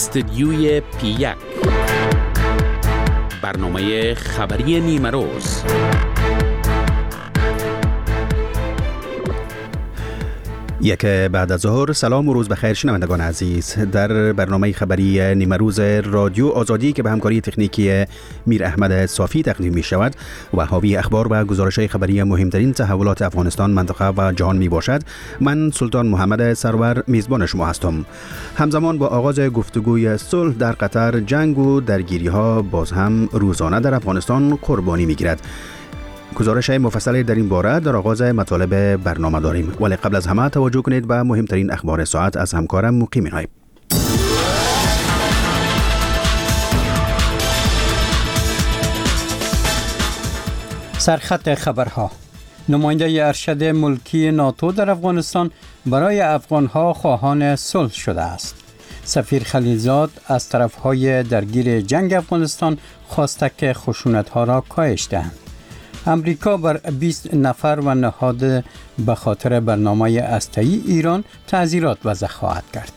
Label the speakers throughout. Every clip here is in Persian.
Speaker 1: استدیوی P1 برنامه خبری نیمروز.
Speaker 2: یک بعد از ظهر. سلام و روز بخیر شنوندگان عزیز. در برنامه خبری نیمروز رادیو آزادی که به همکاری تکنیکی میر احمد صافی تقدیم می شود و حاوی اخبار و گزارش‌های خبری مهمترین تحولات افغانستان، منطقه و جهان می باشد، من سلطان محمد سرور میزبان شما هستم. همزمان با آغاز گفتگوی صلح در قطر، جنگ و درگیری ها باز هم روزانه در افغانستان قربانی می گیرد. گزارش مفصل در این باره در آغاز مطالب برنامه داریم، ولی قبل از همه توجه کنید به مهمترین اخبار ساعت از همکارم مقیم نایب.
Speaker 3: سرخط خبرها. نماینده ارشد ملکی ناتو در افغانستان برای افغانها خواهان صلح شده است. سفیر خلیلزاد از طرفهای درگیر جنگ افغانستان خواسته که خشونت‌ها را کاهش دهند. امریکا بر 20 نفر و نهاد به خاطر برنامه هسته‌ای ایران تعزیرات وضع خواهد کرد.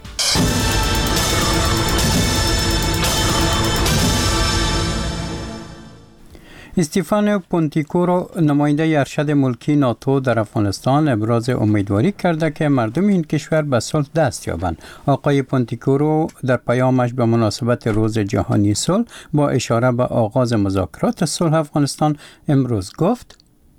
Speaker 3: استیفانو پونتیکورو، نماینده ارشد ملکی ناتو در افغانستان، ابراز امیدواری کرده که مردم این کشور به صلح دست یابند. آقای پونتیکورو در پیامش به مناسبت روز جهانی صلح با اشاره به آغاز مذاکرات صلح افغانستان امروز گفت: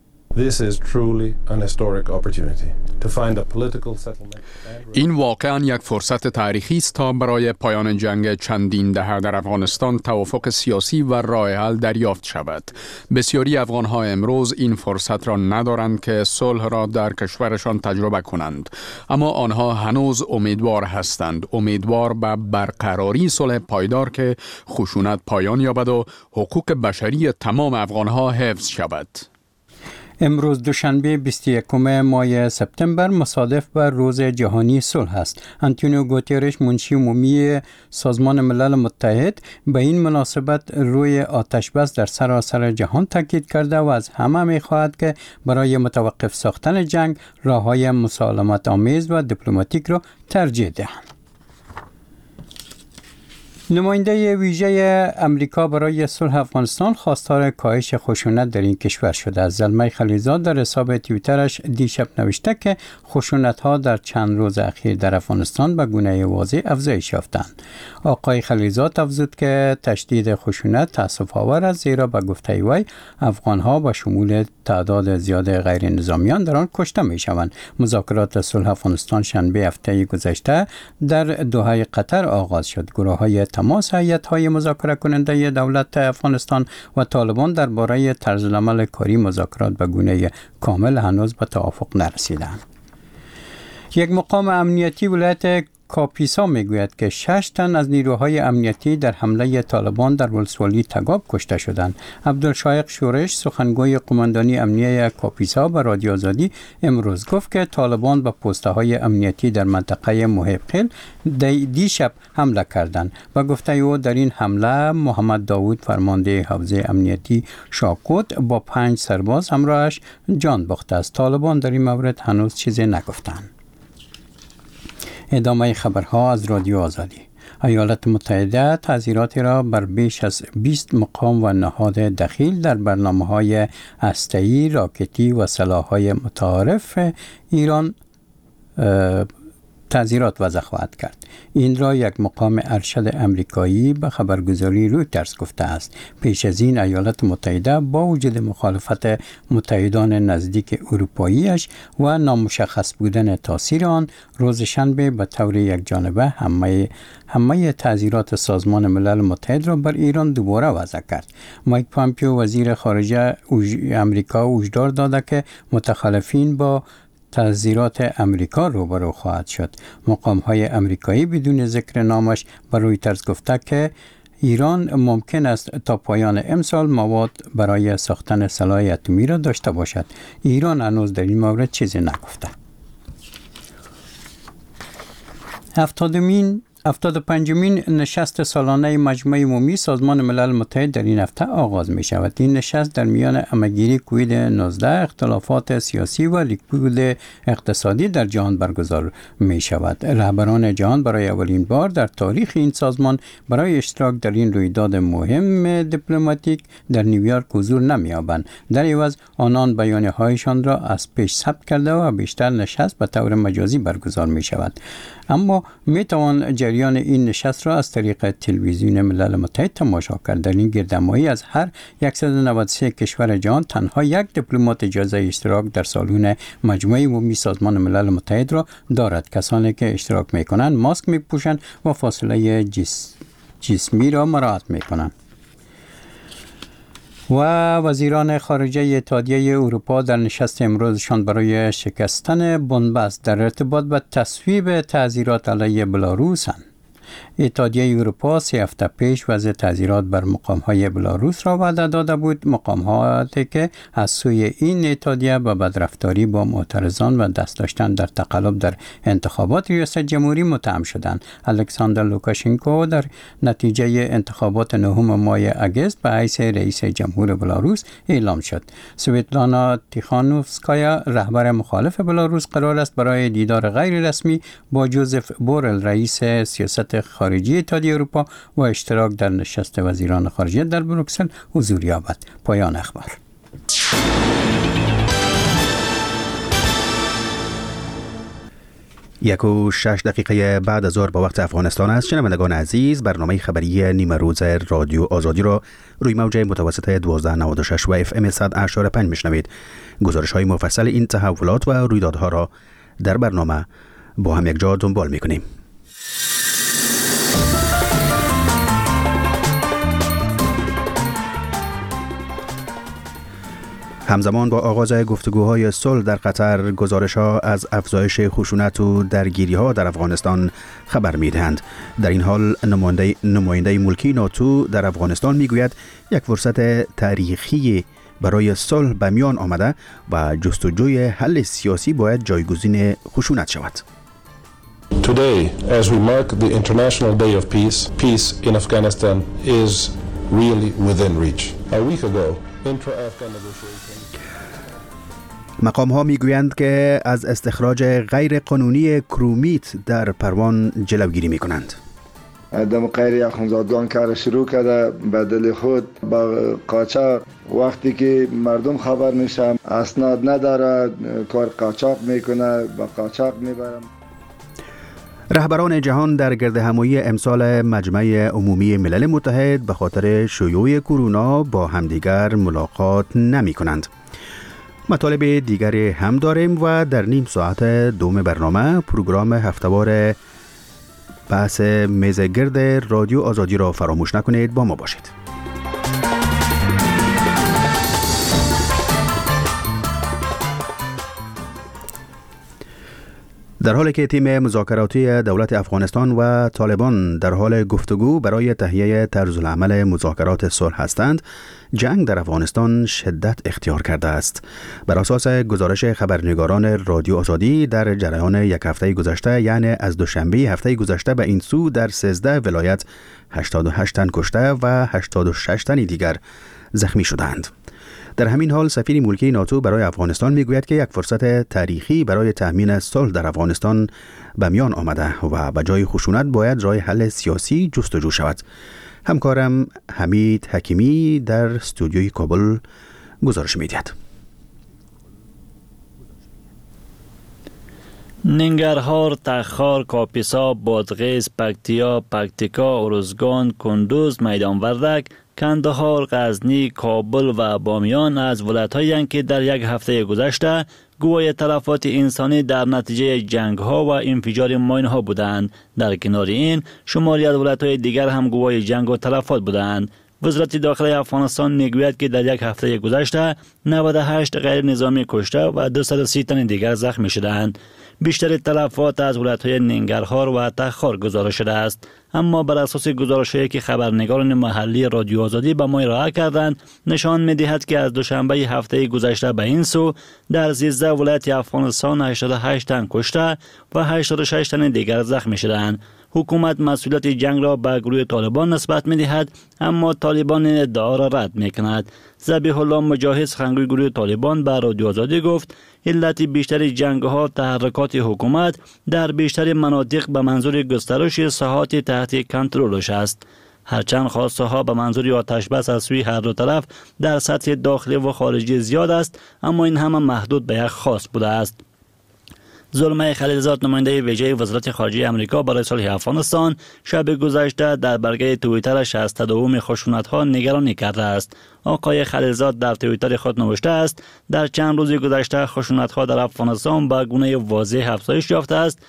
Speaker 4: این واقعاً یک فرصت تاریخی است تا برای پایان جنگ چندین دهه در افغانستان توافق سیاسی و راه حل دریافت شود. بسیاری افغان‌ها امروز این فرصت را ندارند که صلح را در کشورشان تجربه کنند، اما آنها هنوز امیدوار هستند، امیدوار به برقراری صلح پایدار که خشونت پایان یابد و حقوق بشری تمام افغان‌ها حفظ شود.
Speaker 3: امروز دوشنبه 21 ماه سپتامبر مصادف بر روز جهانی صلح است. آنتونیو گوترش، منشی عمومی سازمان ملل متحد، به این مناسبت روی آتش بس در سراسر جهان تاکید کرده و از همه می‌خواهد که برای متوقف ساختن جنگ راه‌های مسالمت آمیز و دیپلماتیک را ترجیح دهند. نماینده ویژه امریکا برای صلح افغانستان خواستار کاهش خشونت در این کشور شده است. زلمه خلیلزاد در حساب توییترش دیشب نوشته که خشونت‌ها در چند روز اخیر در افغانستان به گونه واضح افزایش یافتند. آقای خلیلزاد افزود که تشدید خشونت تأسف‌آور است، زیرا به گفته وی افغان‌ها با شمول تعداد زیاد غیر نظامیان در آن کشته می‌شوند. مذاکرات صلح افغانستان شنبه هفته گذشته در دوحه قطر آغاز شد. گروه‌های تماس هیئت‌های مذاکره کننده دولت افغانستان و طالبان درباره طرزالعمل کاری مذاکرات به گونه کامل هنوز به توافق نرسیدند. یک مقام امنیتی ولایت کاپیسا میگوید که 6 تن از نیروهای امنیتی در حمله طالبان در ولسوالی تگاب کشته شدند. عبدالشایق شورش، سخنگوی قماندانی امنیه کاپیسا، به رادیو آزادی امروز گفت که طالبان به پست‌های امنیتی در منطقه محب خیل دیشب حمله کردند. و گفته او در این حمله محمد داوود، فرمانده حوزه امنیتی شاکوت، با 5 سرباز همراهش جان باخته است. طالبان در این مورد هنوز چیزی نگفتند. ادامه خبرها از رادیو آزادی. ایالات متحده تعزیراتی را بر بیش از 20 مقام و نهاد دخیل در برنامه‌های هسته‌ای، راکتی و سلاح‌های متعارف ایران تعزیرات وضع خواهد کرد. این را یک مقام ارشد امریکایی به خبرگزاری رویترز گفته است. پیش از این ایالات متحده با وجود مخالفت متحدان نزدیک اروپاییش و نامشخص بودن تاثیر آن، روز شنبه به طور یکجانبه همه تعزیرات سازمان ملل متحد را بر ایران دوباره وضع کرد. مایک پامپیو، وزیر خارجه امریکا، هشدار داده که متخالفین با تعزیرات امریکا روبرو خواهد شد. مقام‌های امریکایی بدون ذکر نامش به رویترز گفته که ایران ممکن است تا پایان امسال مواد برای ساختن سلاح اتمی را داشته باشد. ایران هنوز در این مورد چیزی نگفته. 75مین نشست سالانه مجمع عمومی سازمان ملل متحد در این هفته آغاز می شود. این نشست در میان همه‌گیری کووید 19، اختلافات سیاسی و رکود اقتصادی در جهان برگزار می شود. رهبران جهان برای اولین بار در تاریخ این سازمان برای اشتراک در این رویداد مهم دیپلماتیک در نیویورک حضور نمی‌یابند. در عوض آنان بیانیه‌هایشان را از پیش ثبت کرده و بیشتر نشست به طور مجازی برگزار می شود. اما می توان جریان این نشست را از طریق تلویزیون ملل متحد تماشا کرد. در این گردهمایی از هر 193 کشور جهان تنها یک دیپلمات اجازه اشتراک در سالن مجمع عمومی سازمان ملل متحد را دارد. کسانی که اشتراک می کنند ماسک می پوشند و فاصله جسمی را مراعات می کنند. و وزیران خارجه اتحادیه اروپا در نشست امروزشان برای شکستن بنبست در ارتباط با تصویب تعزیرات علیه بلاروسند. اتحادیه اروپا 3 هفته پیش وضع تعزیرات بر مقام‌های بلاروس را وعده داده بود، مقام‌هایی که از سوی این اتحادیه به بدرفتاری با معترضان و دست داشتن در تقلب در انتخابات ریاست جمهوری متهم شدند. الکساندر لوکاشنکو در نتیجه انتخابات 9 ماه اگست به حیث رئیس جمهور بلاروس اعلام شد. سویتلانا تیخانوفسکایا رهبر مخالف بلاروس قرار است برای دیدار غیر رسمی با جوزف بورل رئیس سیاست خارجی اتحادیه اروپا و اشتراک در نشست وزیران خارجه در بروکسل حضور یابد. پایان اخبار.
Speaker 2: 1:06 بعد از ظهر به وقت افغانستان است. شنوندگان عزیز، برنامه خبری نیمه روز رادیو آزادی را روی موج متوسط 1296 و FM 100.5 میشنوید. گزارش های مفصل این تحولات و رویدادها را در برنامه با هم یک جا دنبال میکنیم. همزمان با آغاز گفتگوهای صلح در قطر، گزارش‌ها از افزایش خشونت و درگیری‌ها در افغانستان خبر می‌دهند. در این حال نماینده ملکی ناتو در افغانستان می‌گوید یک فرصت تاریخی برای صلح به میان آمده و جستجوی حل سیاسی باید جایگزین خشونت شود.
Speaker 5: Today, as we mark the International Day of Peace, peace in Afghanistan is really within reach. A week ago, intra-Afghan negotiations.
Speaker 2: مقام ها می گویند که از استخراج غیر قانونی کرومیت در پروان جلوگیری می کنند.
Speaker 6: دم غیر اخوندزادگان کار شروع کرده به دل خود با قاچاق. وقتی که مردم خبر میشن اسناد نداره، کار قاچاق میکنه، با قاچاق میبرم.
Speaker 2: رهبران جهان در گردهمایی امسال مجمع عمومی ملل متحد به خاطر شیوع کرونا با همدیگر ملاقات نمی کنند. مطالب دیگری هم داریم و در نیم ساعت دوم برنامه پروگرام هفتهوار بحث میز گرد رادیو آزادی را فراموش نکنید، با ما باشید. در حالی که تیم مذاکراتی دولت افغانستان و طالبان در حال گفتگو برای تهیه طرزالعمل مذاکرات صلح هستند، جنگ در افغانستان شدت اختیار کرده است. بر اساس گزارش خبرنگاران رادیو آزادی، در جریان یک هفته گذشته، یعنی از دوشنبه هفته گذشته به این سو، در 13 ولایت 88 تن کشته و 86 تن دیگر زخمی شدند. در همین حال سفیر ملکی ناتو برای افغانستان میگوید که یک فرصت تاریخی برای تامین صلح در افغانستان به میان آمده و به جای خشونت باید راه حل سیاسی جستجو شود. همکارم حمید حکیمی در استودیوی کابل گزارش میدهد.
Speaker 7: ننگرهار، تخار، کاپیسا، بادغیس، پکتیکا، ارزگان، کندوز، میدان وردک، کندهار، غزنی، کابل و بامیان از ولایت‌هایی که در یک هفته گذشته گواه تلفات انسانی در نتیجه جنگ‌ها و انفجار ماین‌ها بودند. در کنار این، شماری از ولایت‌های دیگر هم گواه جنگ و تلفات بودند. وزارت داخلی افغانستان میگوید که در یک هفته گذشته 98 غیر نظامی کشته و 230 تن دیگر زخمی شدند. بیشتر تلفات از ولایت‌های ننگرهار و تخار گزارش شده است. اما بر اساس گزارش‌هایی که خبرنگاران محلی رادیو آزادی به ما ارائه کردند نشان می‌دهد که از دوشنبه هفته گذشته به این سو در 13 ولایت افغانستان 88 تن کشته و 86 تن دیگر زخمی شدند. حکومت مسئولیت جنگ را به گروه طالبان نسبت می‌دهد، اما طالبان این ادعا را رد می‌کند. ذبیح الله مجاهد سخنگوی گروه طالبان به رادیو آزادی گفت علت بیشتر جنگ‌ها تحرکات حکومت در بیشتر مناطق به منظور گسترش ساحات تحت کنترلش است. هرچند خواسته ها به منظور آتش بس از سوی هر دو طرف در سطح داخلی و خارجی زیاد است، اما این همه محدود به یک خاص بوده است. زلمه خلیلزاد نماینده ویژه وزارت خارجه آمریکا برای صلح افغانستان شب گذشته در برگه توییترش از تداوم خشونت‌ها نگرانی کرده است. آقای خلیلزاد در توییتر خود نوشته است در چند روز گذشته خشونت‌ها در افغانستان به گونه واضح افزایش یافته است.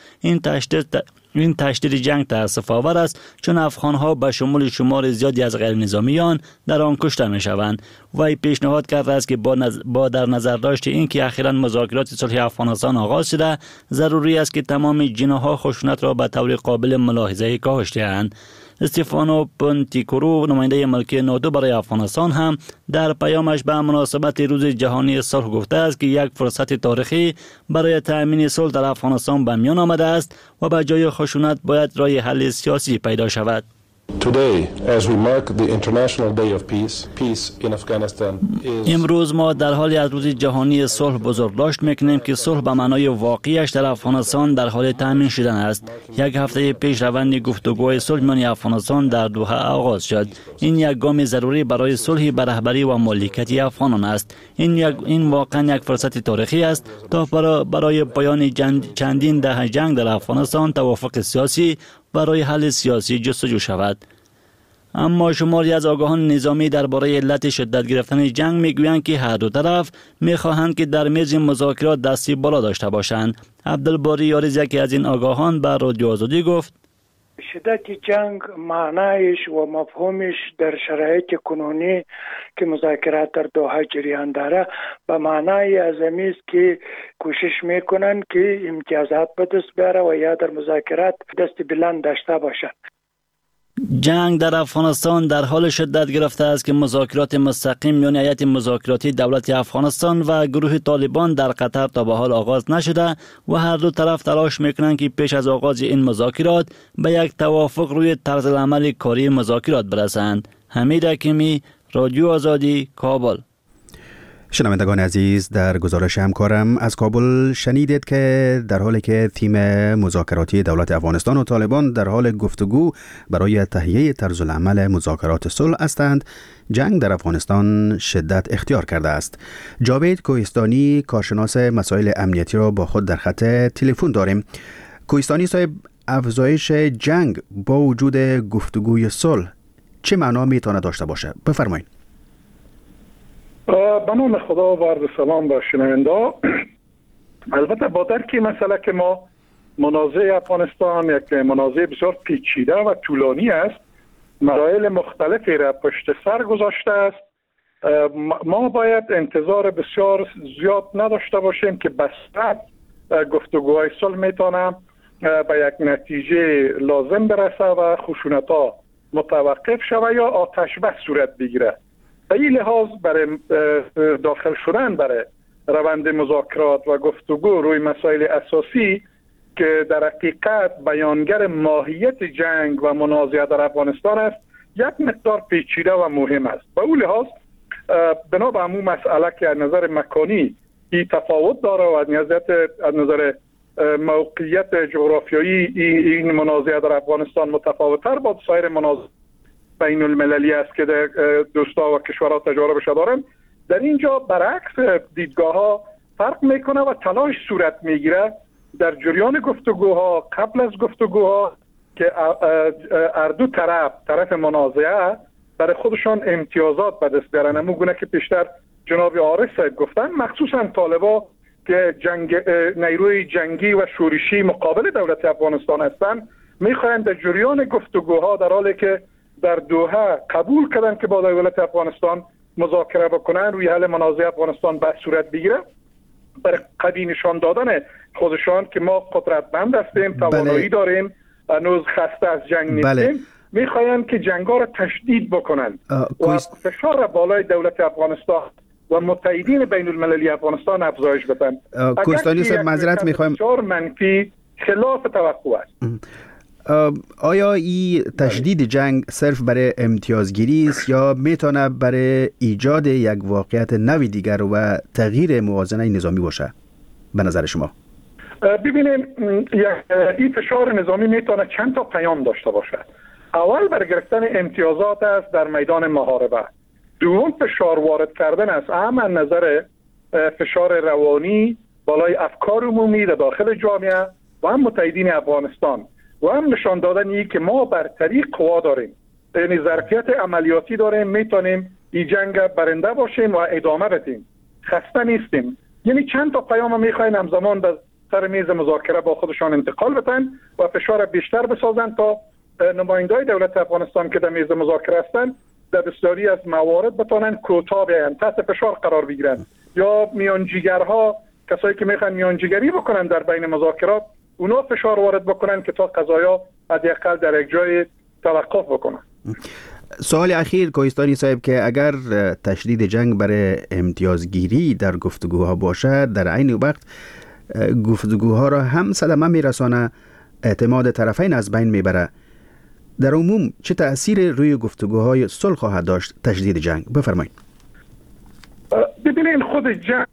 Speaker 7: این تشدید جنگ تأسف‌آور است چون افغان‌ها به شمول شمار زیادی از غیر نظامیان در آن کشته می‌شوند. وی پیشنهاد کرده است که با در نظر داشت اینکه اخیراً مذاکرات صلح افغانستان آغاز شده، ضروری است که تمام جناح‌ها خشونت را به طور قابل ملاحظه کاهش دهند. استفانو پونتیکورو نماینده ملکی ناتو برای افغانستان هم در پیامش به مناسبت روز جهانی صلح گفته است که یک فرصت تاریخی برای تأمین صلح در افغانستان به میان آمده است و به جای خشونت باید راه حل سیاسی پیدا شود.
Speaker 5: Today, as we mark the International Day of Peace in Afghanistan is...
Speaker 7: امروز ما در حالی از روز جهانی صلح بزرگداشت میکنیم که صلح به معنای واقعیش در افغانستان در حال تامین شدن است. یک هفته پیش روند گفتگوهای صلح میان افغانستان در دوحه آغاز شد. این یک گام ضروری برای صلح به رهبری و مالکیت افغانان است. این واقعا یک فرصت تاریخی است تا برای پایان چندین دهه جنگ در افغانستان توافق سیاسی برای حل سیاسی جستجو شود. اما شماری از آگاهان نظامی درباره علت شدت گرفتن جنگ میگویند که هر دو طرف میخواهند که در میز مذاکرات دستی بالا داشته باشند. عبدالباری یاریز یکی از این آگاهان به رادیو آزادی گفت
Speaker 8: شدت جنگ معنایش و مفهومش در شرایط کنونی که مذاکرات در دوحه جریان داره به معنای ازمی است که کوشش میکنن که امتیازات به دست بیاره و یا در مذاکرات دست بلند داشته باشند.
Speaker 7: جنگ در افغانستان در حال شدت گرفته است که مذاکرات مستقیم میان هیئت مذاکراتی دولت افغانستان و گروه طالبان در قطر تا به حال آغاز نشده و هر دو طرف تلاش میکنند که پیش از آغاز این مذاکرات به یک توافق روی طرز العمل کاری مذاکرات برسند. حمید حکیمی، رادیو آزادی، کابل.
Speaker 2: شنوندگان عزیز، در گزارش همکارم از کابل شنیدید که در حالی که تیم مذاکراتی دولت افغانستان و طالبان در حال گفتگو برای تهیه طرز العمل مذاکرات صلح هستند، جنگ در افغانستان شدت اختیار کرده است. جاوید کوهستانی کارشناس مسائل امنیتی را با خود در خط تلفن داریم. کوهستانی صاحب، افزایش جنگ با وجود گفتگوی صلح چه معنا میتونه داشته باشه؟ بفرمایید.
Speaker 9: به نام خدا و عرض سلام به شنونده. البته با درک مسئله که ما منازعه افغانستان یک منازعه بسیار پیچیده و طولانی است، مراحل مختلفی را پشت سر گذاشته است. ما باید انتظار بسیار زیاد نداشته باشیم که به سرعت گفتگوهای صلح میتونه به یک نتیجه لازم برسه و خشونت‌ها متوقف شود یا آتش بس صورت بگیره. به این لحاظ برای داخل شدن برای روند مذاکرات و گفتگو روی مسائل اساسی که در حقیقت بیانگر ماهیت جنگ و منازعه در افغانستان است، یک مقدار پیچیده و مهم است. به اون لحاظ بنا به همون مسئله که از نظر مکانی این تفاوت داره و از نظر موقعیت جغرافیایی این منازعه در افغانستان متفاوت‌تر با سایر منازعه بین المللی است که دوستا و کشورها تجاربش دارن. در اینجا برعکس دیدگاه ها فرق میکنه و تلاش صورت میگیره در جریان گفتگوها، قبل از گفتگوها، که هر دو طرف منازعه برای خودشان امتیازات به دست بیارن. همون گونه که پیشتر جناب عارف گفتن، مخصوصا طالبا که نیروی جنگی و شورشی مقابل دولت افغانستان هستند، میخواهند در جریان گفتگوها در حالی که در دوحه قبول کردن که با دولت افغانستان مذاکره بکنن روی حل منازعه افغانستان به صورت بگیره، برای قوی نشان دادن خودشان که ما قدرتمند هستیم، توانایی داریم هنوز خسته از جنگ نیستیم، میخواین که جنگا را تشدید بکنن و فشار بالای دولت افغانستان و متحدین بین المللی افغانستان افزایش بدن.
Speaker 2: کوهستانی صاحب معذرت میخوایم،
Speaker 9: فشار منفی خلاف توقع است.
Speaker 2: آیا این تشدید جنگ صرف برای امتیازگیری است یا میتونه برای ایجاد یک واقعیت نوی دیگر و تغییر موازنه نظامی باشه به نظر شما؟
Speaker 9: ببینیم این فشار نظامی میتونه چند تا پیام داشته باشه. اول برای گرفتن امتیازات است در میدان محاربه. دوم فشار وارد کردن است، اما نظر فشار روانی بالای افکار عمومی در داخل جامعه و هم متحدین افغانستان و هم نشان دادن که ما برتری قوا داریم، یعنی ظرفیت عملیاتی داریم، میتونیم این جنگ برنده باشیم و ادامه بدیم، خسته نیستیم. یعنی چند تا پیام میخواین همزمان به سر میز مذاکره با خودشان انتقال بدن و فشار بیشتر بسازن تا نمایندای دولت افغانستان که در میز مذاکره هستند در بسیاری از موارد بتونن کوتاه بیان، تحت فشار قرار بگیرن، یا میانجیگرها، کسایی که میخوان میانجیگری بکنن در بین مذاکرات، اونا فشار وارد بکنن که تا قضایا حداقل در یک جای توقف بکنن.
Speaker 2: سوال اخیر کوهستانی صاحب که اگر تشدید جنگ برای امتیازگیری در گفتگوها باشد، در عین وقت گفتگوها را هم صدمه میرسانه، اعتماد طرفین از بین میبره، در عموم چه تأثیر روی گفتگوهای صلح خواهد داشت تشدید جنگ؟ بفرمایید.
Speaker 9: ببینید خود جنگ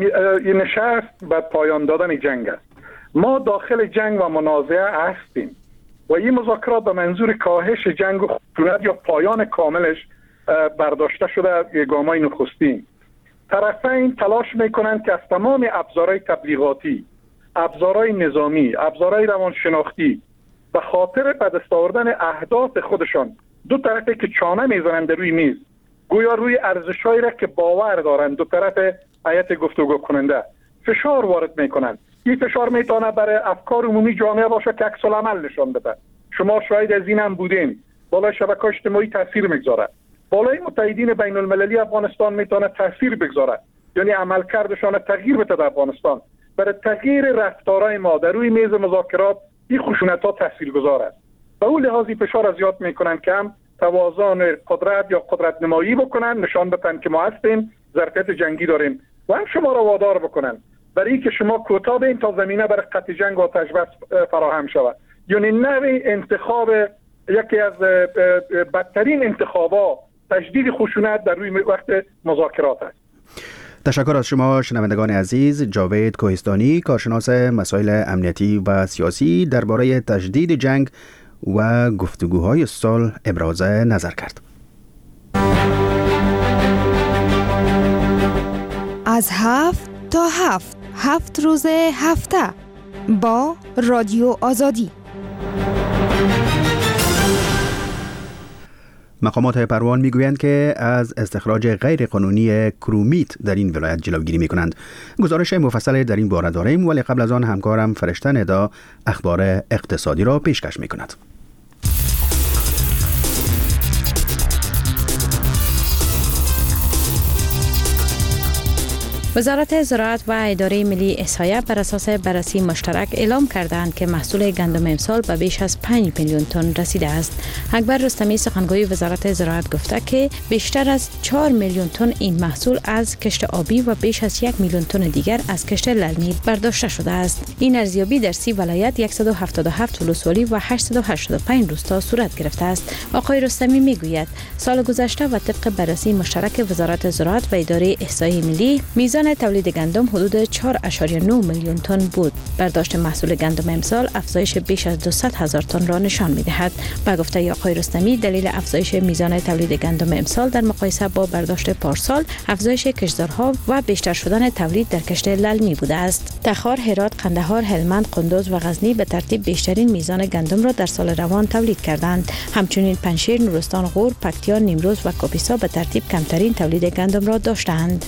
Speaker 9: نشست بر پایان دادن جنگ است. ما داخل جنگ و منازعه هستیم و این مذاکرات به منظور کاهش جنگ و خشونت یا پایان کاملش برداشته شده گام‌های نخستین. طرفین تلاش میکنند که از تمام ابزارهای تبلیغاتی، ابزارهای نظامی، ابزارهای روانشناختی به خاطر به دست آوردن اهداف خودشان دو طرفی که چانه میزنند روی میز، گویا روی ارزش‌هایی را که باور دارند دو طرف هیئت گفتگو کننده فشار وارد میکنند. این فشار میتونه برای افکار عمومی جامعه باشه که عکس العمل نشان بده. شما شاید از این هم بودین، بالای شبکه‌های اجتماعی تاثیر میگذاره، بالای متحدین بین المللی افغانستان میتونه تاثیر بگذاره، یعنی عملکردشان تغییر بده در افغانستان. برای تغییر رفتارهای ما در روی میز مذاکرات این خشونت‌ها تاثیرگذار است. به اون لحاظی فشار از یاد میکنن که هم توازن قدرت یا قدرت نمایی بکنن، نشان بدن که ما هستیم، ظرفیت جنگی داریم، و هم شما را وادار بکنن برای اینکه شما کوتاه بین تا زمینه برای قطع جنگ و آتش بس فراهم شود. یعنی نوع انتخاب یکی از بدترین انتخابات تشدید خشونت در روی وقت مذاکرات است.
Speaker 2: تشکر از شما شنوندگان عزیز. جاوید کوهستانی، کارشناس مسائل امنیتی و سیاسی، درباره تشدید جنگ و گفتگوهای صلح ابراز نظر کرد.
Speaker 10: از 7 تا 7 روز هفته با رادیو آزادی.
Speaker 2: مقامات پروان میگویند که از استخراج غیر قانونی کرومیت در این ولایت جلوگیری میکنند. گزارش مفصل در این باره داریم، ولی قبل از آن همکارم فرشته ندا اخبار اقتصادی را پیشکش میکند.
Speaker 11: وزارت زراعت و اداره ملی احصایه بر اساس بررسی مشترک اعلام کردند که محصول گندم امسال به بیش از 5 میلیون تن رسیده است. اکبر رستمی سخنگوی وزارت زراعت گفته که بیشتر از 4 میلیون تن این محصول از کشت آبی و بیش از 1 میلیون تن دیگر از کشت للمی برداشته شده است. این ارزیابی در 30 ولایت، 177 ولسوالی و 885 روستا صورت گرفته است. آقای رستمی میگوید سال گذشته و طبق بررسی مشترک وزارت زراعت و اداره احصایه ملی، میزان تولید گندم حدود 4.9 میلیون تن بود. برداشت محصول گندم امسال افزایش بیش از 200,000 تن را نشان می‌دهد. با گفته آقای رستمی، دلیل افزایش میزان تولید گندم امسال در مقایسه با برداشت پارسال افزایش کشتزارها و بیشتر شدن تولید در کشت للمی بوده است. تخار، هرات، قندهار، هلمند، قندوز و غزنی به ترتیب بیشترین میزان گندم را در سال روان تولید کردند. همچنین پنجشیر، نورستان، غور، پکتیا، نیمروز و کاپیسا به ترتیب کمترین تولید گندم را داشتند.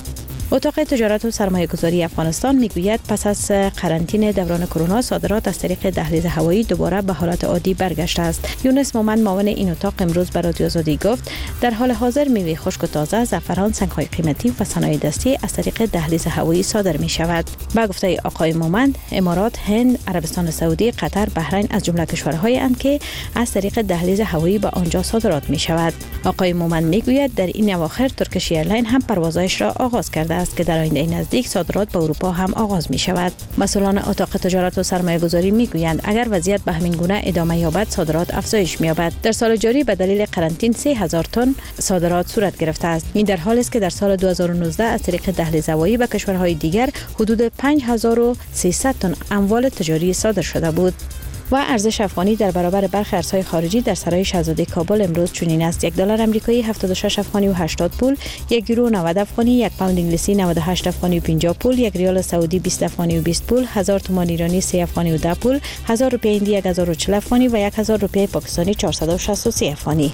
Speaker 11: اتاق تجارت و سرمایه‌گذاری افغانستان میگوید پس از قرنطینه دوران کرونا صادرات از طریق دهلیز هوایی دوباره به حالت عادی برگشته است. یونس مومند معاون این اتاق امروز به رادیو آزادی گفت در حال حاضر میوه خشک و تازه، زعفران، سنگ‌های قیمتی و صنایع دستی از طریق دهلیز هوایی صادر می شود. با گفته آقای مومند، امارات، هند، عربستان سعودی، قطر، بحرین از جمله کشورهایی اند که از طریق دهلیز هوایی به آنجا صادرات می شود. آقای مومند میگوید در این اواخر ترکیش ایرلاین هم پروازهایش را آغاز کرده است که در آینده نزدیک صادرات به اروپا هم آغاز می شود. مسئولان اتاق تجارت و سرمایه‌گذاری میگویند اگر وضعیت به همین گونه ادامه یابد صادرات افزایش می‌یابد. در سال جاری به دلیل قرنطینه 3000 تن صادرات صورت گرفته است. این در حالی است که در سال 2019 از طریق دهلیز هوایی به کشورهای دیگر حدود 5300 تن اموال تجاری صادر شده بود. و ارزش افغانی در برابر برخی ارزهای خارجی در سرای شاهزاده کابل امروز چنین است: $1 آمریکایی 76 افغانی و 80 پول، 1 یورو 90 افغانی، 1 پوند انگلیسی 98 افغانی و 50 پول، 1 ریال سعودی 20 افغانی و 20 پول، 1000 تومان ایرانی 3 افغانی و 10 پول، 1000 روپیه هندی 1040 افغانی و 1000 روپیه پاکستانی 463 افغانی.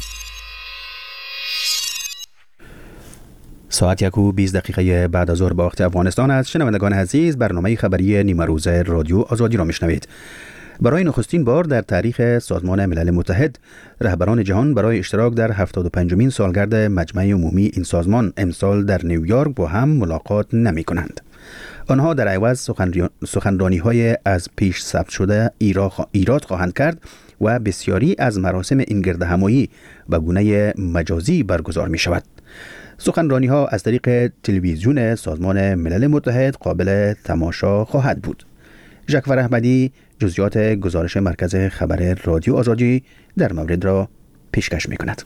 Speaker 2: ساعت 1:20 بعد از ظهر به وقت افغانستان است. شنوندگان عزیز، برنامه خبری نیمه روز رادیو آزادی را میشنوید. برای نخستین بار در تاریخ سازمان ملل متحد، رهبران جهان برای اشتراک در 75مین سالگرد مجمع عمومی این سازمان امسال در نیویورک با هم ملاقات نمی کنند. آنها در عوض سخنرانی‌های از پیش ثبت شده ایراد خواهند کرد و بسیاری از مراسم این گردهمایی به گونه مجازی برگزار می شود. سخنرانی‌ها از طریق تلویزیون سازمان ملل متحد قابل تماشا خواهد بود. ژکور احمدی جزئیات گزارش مرکز خبر رادیو آزادی در مورد را پیشکش می‌کند.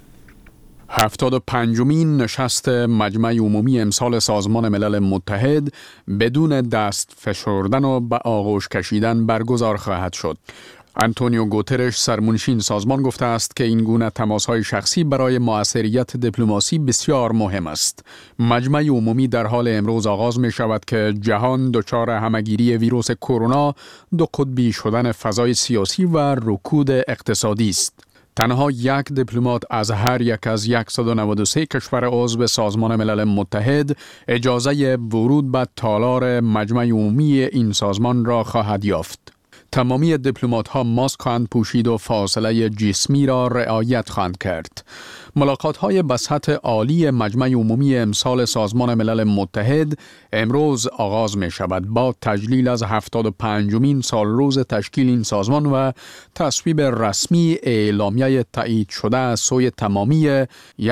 Speaker 4: 75مین نشست مجمع عمومی امسال سازمان ملل متحد بدون دست فشردن و به آغوش کشیدن برگزار خواهد شد. آنتونیو گوترش سرمنشین سازمان گفته است که این گونه تماس‌های شخصی برای موثریت دیپلماسی بسیار مهم است. مجمع عمومی در حال امروز آغاز می شود که جهان دچار همه‌گیری ویروس کرونا، دو قطبی شدن فضای سیاسی و رکود اقتصادی است. تنها یک دیپلمات از هر یک از 193 کشور عضو سازمان ملل متحد اجازه ورود به تالار مجمع عمومی این سازمان را خواهد یافت. تمامی دیپلمات ها ماسک خواهند پوشید و فاصله جسمی را رعایت خواهند کرد. ملاقات های به سطح عالی مجمع عمومی امسال سازمان ملل متحد امروز آغاز می شود با تجلیل از 75مین سالروز تشکیل این سازمان و تصویب رسمی اعلامیه تایید شده از سوی تمامی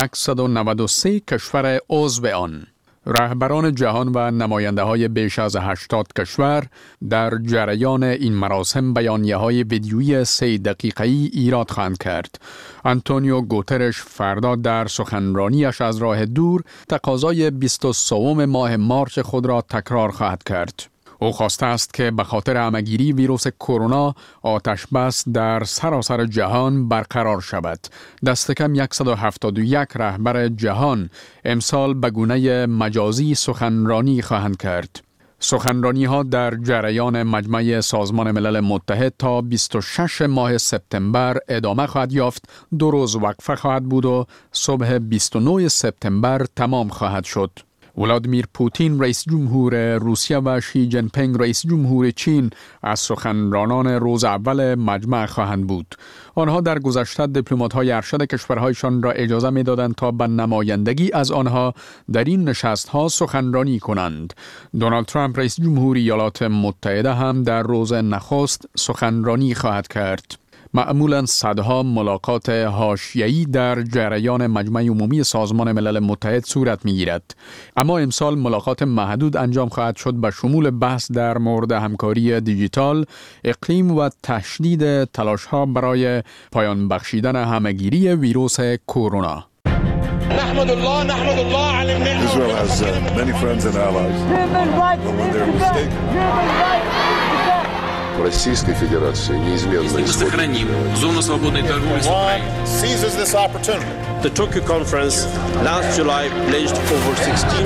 Speaker 4: 193 کشور عضو آن. رهبران جهان و نماینده های بیش از 80 کشور در جریان این مراسم بیانیه های ویدیویی 3 دقیقه‌ای ایراد خواهند کرد. آنتونیو گوترش فردا در سخنرانیش از راه دور تقاضای 23 ماه مارچ خود را تکرار خواهد کرد. او خواسته است که به خاطر همه‌گیری ویروس کرونا آتش بس در سراسر جهان برقرار شود. دست کم 171 رهبر جهان امسال به گونه مجازی سخنرانی خواهند کرد. سخنرانی ها در جریان مجمع سازمان ملل متحد تا 26 ماه سپتامبر ادامه خواهد یافت. 2 روز وقفه خواهد بود و صبح 29 سپتامبر تمام خواهد شد. ولادیمیر پوتین رئیس جمهور روسیه و شی جین پینگ رئیس جمهور چین از سخنرانان روز اول مجمع خواهند بود. آنها در گذشته دیپلمات‌های ارشد کشورهایشان را اجازه می‌دادند تا به نمایندگی از آنها در این نشست‌ها سخنرانی کنند. دونالد ترامپ رئیس جمهور ایالات متحده هم در روز نخست سخنرانی خواهد کرد. معمولاً صدها ملاقات حاشیه‌ای در جریان مجمع عمومی سازمان ملل متحد صورت می‌گیرد. اما امسال ملاقات محدود انجام خواهد شد به شمول بحث در مورد همکاری دیجیتال، اقلیم و تشدید تلاش‌ها برای پایان بخشیدن همه‌گیری ویروس کرونا.
Speaker 12: نحمد الله على النعمة. Israel has many friends and allies. But when they're mistaken. Российской Федерации неизменно. Если мы сохраним зону свободной торговли с Украиной. Seizes this opportunity. The Tokyo conference last July pledged over 16.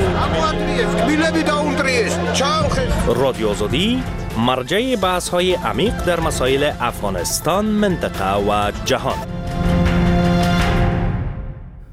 Speaker 13: رادیو آزادی مرجع بحث‌های عمیق در مسائل افغانستان، منطقه و جهان.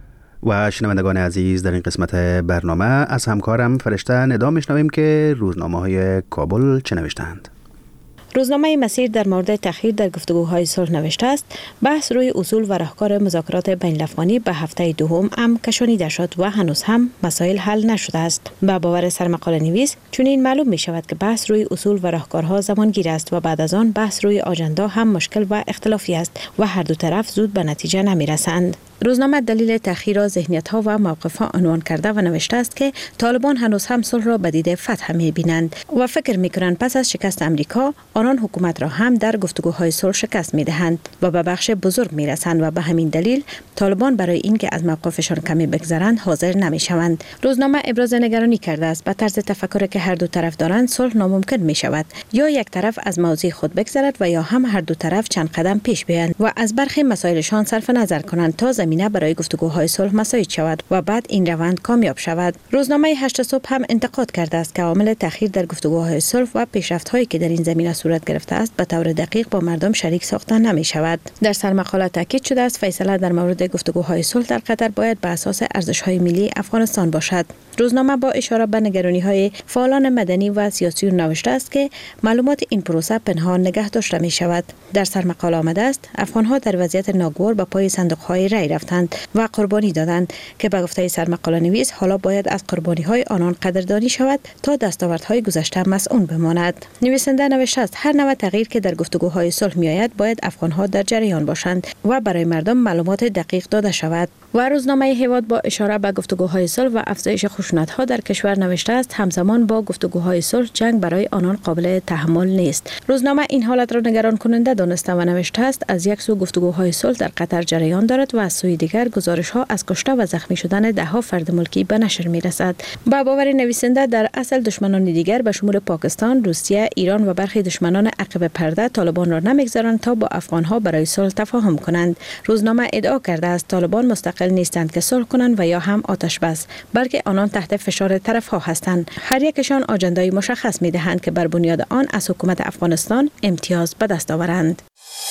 Speaker 2: و شنوندگان عزیز، در این قسمت برنامه از همکارم فرشته ندا میشنویم که روزنامه‌های کابل چه نوشتند.
Speaker 11: روزنامه مسیر در مورد تأخیر در گفتگوهای صلح نوشته است: بحث روی اصول و راهکار مذاکرات بین الافغانی به هفته دوم کشانیده شد و هنوز هم مسائل حل نشده است. با باور سرمقاله نویس چنین معلوم می شود که بحث روی اصول و راهکارها زمانگیر است و بعد از آن بحث روی آجندا هم مشکل و اختلافی است و هر دو طرف زود به نتیجه نمی رسند. روزنامه دلیل تأخیر را ذهنیت‌ها و موقف‌ها عنوان کرده و نوشته است که طالبان هنوز هم صلح را به دید فتح می‌بینند و فکر می‌کنند پس از شکست امریکا آنان حکومت را هم در گفتگوهای صلح شکست می‌دهند و به بخش بزرگ می‌رسند و به همین دلیل طالبان برای اینکه از موقفشان کمی بگذرند حاضر نمی‌شوند. روزنامه ابراز نگرانی کرده است به طرز تفکری که هر دو طرف دارند صلح ناممکن می‌شود، یا یک طرف از موضوع خود بگذرد و یا هم هر دو طرف چند قدم پیش بیایند و از برخی مسائلشان صرف نظر کنند تا برای گفتگوهای صلح مساعد شود و بعد این روند کامیاب شود. روزنامه 8 صبح هم انتقاد کرده است که عامل تأخیر در گفتگوهای صلح و پیشرفت‌هایی که در این زمینه صورت گرفته است به طور دقیق با مردم شریک ساخته نمی شود. در سرمقاله تاکید شده است فیصله در مورد گفتگوهای صلح در قطر باید بر اساس ارزش‌های ملی افغانستان باشد. روزنامه با اشاره به نگرانی‌های فعالان مدنی و سیاسیون نوشته است که معلومات این پروسه پنهان نگه داشته می شود. در سرمقاله آمده است افغان‌ها در وضعیت ناگوار به پای صندوق‌های رای رفتند و قربانی دادند که به گفته سرمقاله نویس حالا باید از قربانی‌های آنان قدردانی شود تا دستاوردهای گذشته مسئول بماند. نویسنده نوشته است هر نوع تغییر که در گفتگوهای صلح می‌آید باید افغان‌ها در جریان باشند و برای مردم معلومات دقیق داده شود. و روزنامه هیواد با اشاره به گفتگوهای صلح و افزایش خشونت‌ها در کشور نوشته است همزمان با گفتگوهای صلح جنگ برای آنان قابل تحمل نیست. روزنامه این حالت را نگران کننده دانسته و نوشته است از یک سو گفتگوهای صلح در قطر جریان دارد و از سوی دیگر گزارش‌ها از کشته و زخمی شدن ده‌ها فرد ملکی به نشر می‌رسد. با باور نویسنده در اصل دشمنان دیگر به شمول پاکستان، روسیه، ایران و برخی دشمنان عقب پرده طالبان را نمی‌گذارند تا با افغان‌ها برای صلح تفاهم کنند. روزنامه ادعا کرده است طالبان مستقل نیستند که صلح کنند و یا هم آتش بس، بلکه آنان تحت فشار طرف‌ها هستند. هر یکشان آجندای مشخص می‌دهند که بر بنیاد آن از حکومت افغانستان امتیاز به دست آورند.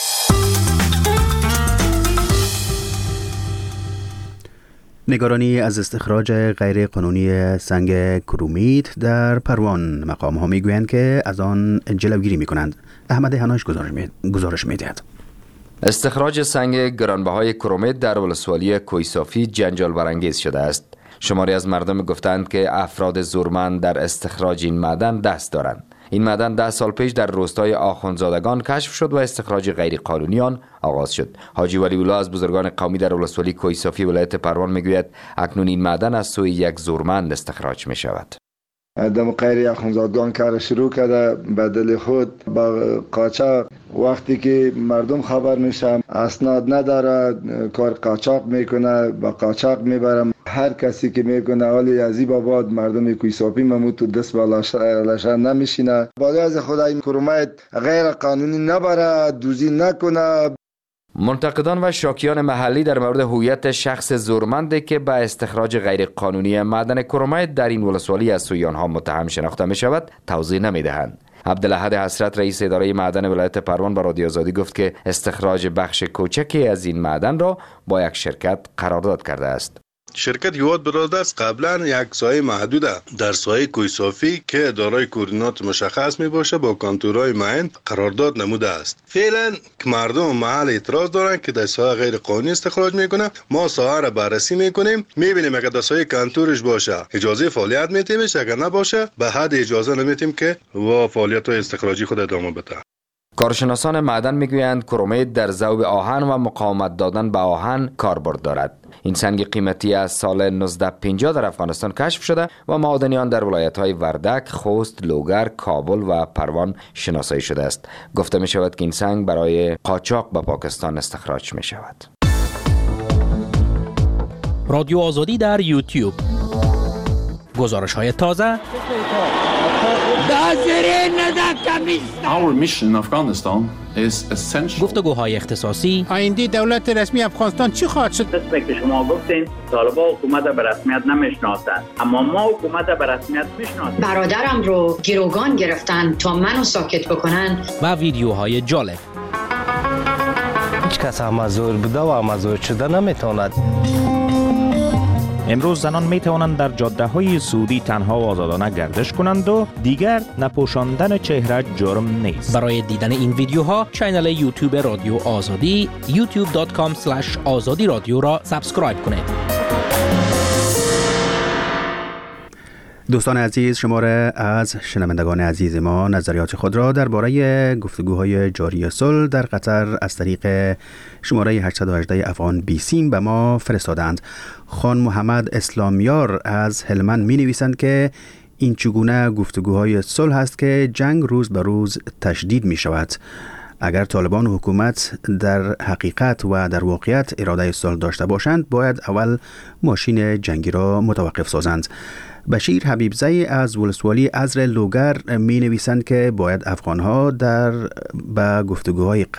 Speaker 2: نگرانی از استخراج غیر قانونی سنگ کرومیت در پروان، مقام‌ها میگویند که از آن جلوگیری می‌کنند. احمد هناش گزارش می‌دهد.
Speaker 14: استخراج سنگ گرانبهای کرومیت در ولسوالی کوهصافی جنجال برانگیز شده است. شماری از مردم گفتند که افراد زورمند در استخراج این معدن دست دارند. این معدن 10 سال پیش در روستای آخوندزادگان کشف شد و استخراج غیر قانونی آن آغاز شد. حاجی ولی الله از بزرگان قومی در ولسوالی کوهصافی ولایت پروان میگوید اکنون این معدن از سوی یک زورمند استخراج می شود.
Speaker 6: دم غیر آخوندزادگان کار شروع کرده به دل خود با قاچاق. وقتی که مردم خبر میشم اسناد نداره کار قاچاق میکنه، با قاچاق میبرم. هر کسی که میکنه حالی عزیب آباد مردم کوهصافی مموت تو دست بالاشر نمیشینه. باید از خدای کرومیت غیر قانونی نبره، دوزی نکنه.
Speaker 14: منتقدان و شاکیان محلی در مورد هویت شخص زورمندی که به استخراج غیر قانونی معدن کرومیت در این ولسوالی از سوی آنها متهم شناخته می شود توضیح نمی دهند. عبدالاحد حسرت رئیس اداره معدن ولایت پروان به رادیو آزادی گفت که استخراج بخش کوچکی از این معدن را با یک شرکت قرارداد کرده است.
Speaker 15: شرکت هیواد برادرز قبلا یک سایه محدوده در سایه کوهصافی که دارای کوردینات مشخص می باشه با کانتورهای معین قرارداد نموده است. فعلا مردم محل اعتراض دارن که در سایه غیر قانونی استخراج میکنه. ما سایه را بررسی میکنیم، میبینیم اگر در سایه کانتورش باشه اجازه فعالیت میتیمش، اگر نباشه به حد اجازه نمیتیم که و فعالیت های استخراجی خود ادامه بده.
Speaker 14: کارشناسان معدن میگویند کرومیت در ذوب آهن و مقاومت دادن به آهن کاربرد دارد. این سنگ قیمتی از سال 1950 در افغانستان کشف شده و معدنیان در ولایت‌های وردک، خوست، لوگر، کابل و پروان شناسایی شده است. گفته می شود که این سنگ برای قاچاق به پاکستان استخراج می شود.
Speaker 1: رادیو آزادی در یوتیوب. گزارش‌های تازه.
Speaker 16: Our mission in Afghanistan is essential.
Speaker 1: گفتگوهای اختصاصی.
Speaker 17: آینده دولت رسمی افغانستان چی خواهد شد؟
Speaker 18: قسمی که شما گفتین طالبان حکومت به رسمیت نمیشناسند، اما ما حکومت به رسمیت میشناسیم.
Speaker 19: برادرم رو گروگان گرفتن تا منو ساکت بکنن.
Speaker 1: و ویدیوهای جالب.
Speaker 20: هیچ کس هم زور بوده و هم زور شده نمیتواند.
Speaker 13: امروز زنان می توانند در جاده های سعودی تنها و آزادانه گردش کنند و دیگر نپوشاندن چهره جرم نیست.
Speaker 1: برای دیدن این ویدیوها کانال یوتیوب رادیو آزادی youtube.com/azadi رادیو را سابسکرایب کنید.
Speaker 2: دوستان عزیز، شماره از شنوندگان عزیز ما نظریات خود را درباره گفتگوهای جاری صلح در قطر از طریق شماره 818 افغان بیسیم به ما فرستادند. خان محمد اسلامیار از هلمند می نویسند که این چگونه گفتگوهای صلح است که جنگ روز به روز تشدید می شود. اگر طالبان و حکومت در حقیقت و در واقعیت اراده صلح داشته باشند، باید اول ماشین جنگی را متوقف سازند. بشیر حبیبزی از ولسوالی ازر لوگر می نویسند که باید افغانها به گفتگوهای